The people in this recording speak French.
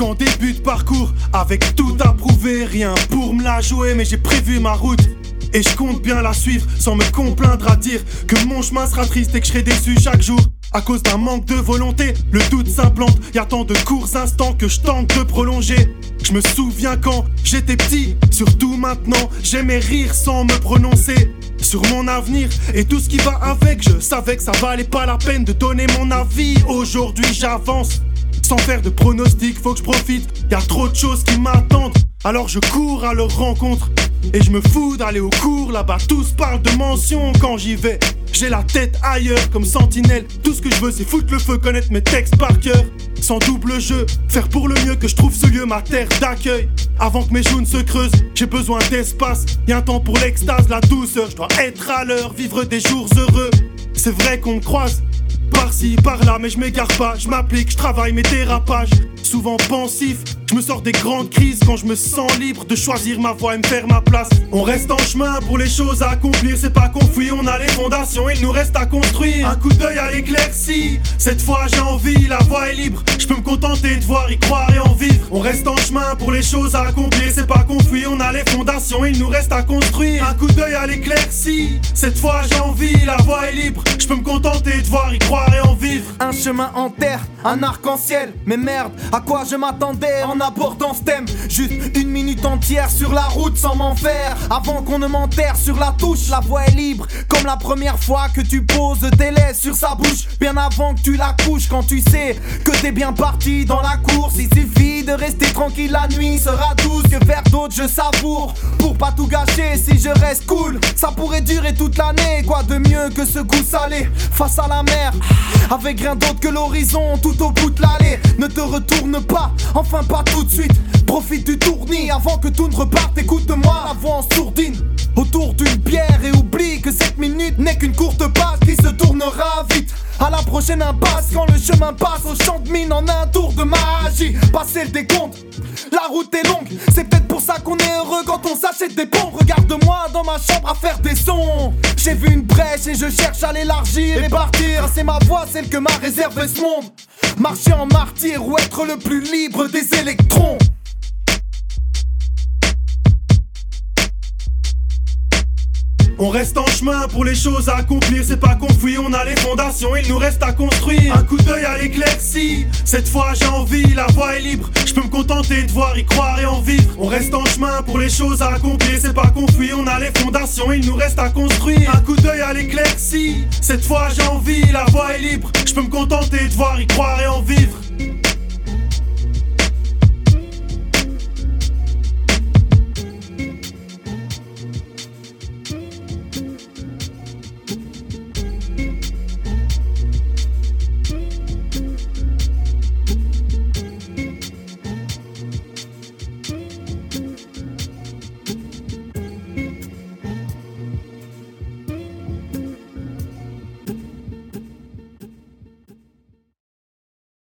Quand débute parcours, avec tout à prouver, rien pour me la jouer, mais j'ai prévu ma route. Et je compte bien la suivre, sans me complaindre à dire que mon chemin sera triste et que je serai déçu chaque jour. À cause d'un manque de volonté, le doute s'implante. Y'a tant de courts instants que je tente de prolonger. Je me souviens quand j'étais petit, surtout maintenant, j'aimais rire sans me prononcer sur mon avenir et tout ce qui va avec. Je savais que ça valait pas la peine de donner mon avis. Aujourd'hui j'avance, sans faire de pronostics, faut que je profite. Y'a trop de choses qui m'attendent, alors je cours à leur rencontre. Et je me fous d'aller au cours, là-bas tous parlent de mention quand j'y vais. J'ai la tête ailleurs comme sentinelle. Tout ce que je veux c'est foutre le feu, connaître mes textes par cœur. Sans double jeu, faire pour le mieux que je trouve ce lieu ma terre d'accueil. Avant que mes joues ne se creusent, j'ai besoin d'espace. Y'a un temps pour l'extase, la douceur. Je dois être à l'heure, vivre des jours heureux. C'est vrai qu'on me croise par-ci, par-là, mais je m'égare pas. Je m'applique, je travaille mes dérapages. Souvent pensif, je me sors des grandes crises quand je me sens libre de choisir ma voie et me faire ma place. On reste en chemin pour les choses à accomplir, c'est pas qu'on fuit, on a les fondations, il nous reste à construire. Un coup d'œil à l'éclaircie, cette fois j'ai envie, la voie est libre. Je peux me contenter de voir, y croire et en vivre. On reste en chemin pour les choses à accomplir, c'est pas qu'on fuit, on a les fondations, il nous reste à construire. Un coup d'œil à l'éclaircie, cette fois j'ai envie, la voie est libre. Je peux me contenter de voir, y croire et en vivre. Un chemin en terre, un arc-en-ciel. Mais merde, à quoi je m'attendais en abordant ce thème? Juste une minute entière sur la route sans m'en faire. Avant qu'on ne m'enterre sur la touche, la voie est libre. Comme la première fois que tu poses tes laits sur sa bouche. Bien avant que tu la couches, quand tu sais que t'es bien parti dans la course. Il suffit de rester tranquille, la nuit sera douce. Que faire d'autre je savoure, pour pas tout gâcher. Si je reste cool, ça pourrait durer toute l'année. Quoi de mieux que ce goût salé face à la mer, avec rien d'autre que l'horizon tout au bout de l'allée. Ne te retourne pas, enfin pas tout de suite. Profite du tournis avant que tout ne reparte. Écoute-moi, la voix en sourdine autour d'une bière et oublie que cette minute n'est qu'une courte page qui se tournera vite. À la prochaine impasse quand le chemin passe au champ de mine en un tour de magie. Passer le décompte, la route est longue. C'est peut-être pour ça qu'on est heureux quand on s'achète des pompes. Regarde-moi dans ma chambre à faire des sons. J'ai vu une brèche et je cherche à l'élargir et partir. C'est ma voix, celle que m'a réservé ce monde. Marcher en martyr ou être le plus libre des électrons. On reste en chemin pour les choses à accomplir, c'est pas qu'on fuit, on a les fondations, il nous reste à construire. Un coup d'œil à l'éclaircie, cette fois j'ai envie, la voie est libre. Je peux me contenter de voir, y croire et en vivre. On reste en chemin pour les choses à accomplir, c'est pas qu'on fuit, on a les fondations, il nous reste à construire. Un coup d'œil à l'éclaircie, cette fois j'ai envie, la voie est libre. Je peux me contenter de voir, y croire et en vivre.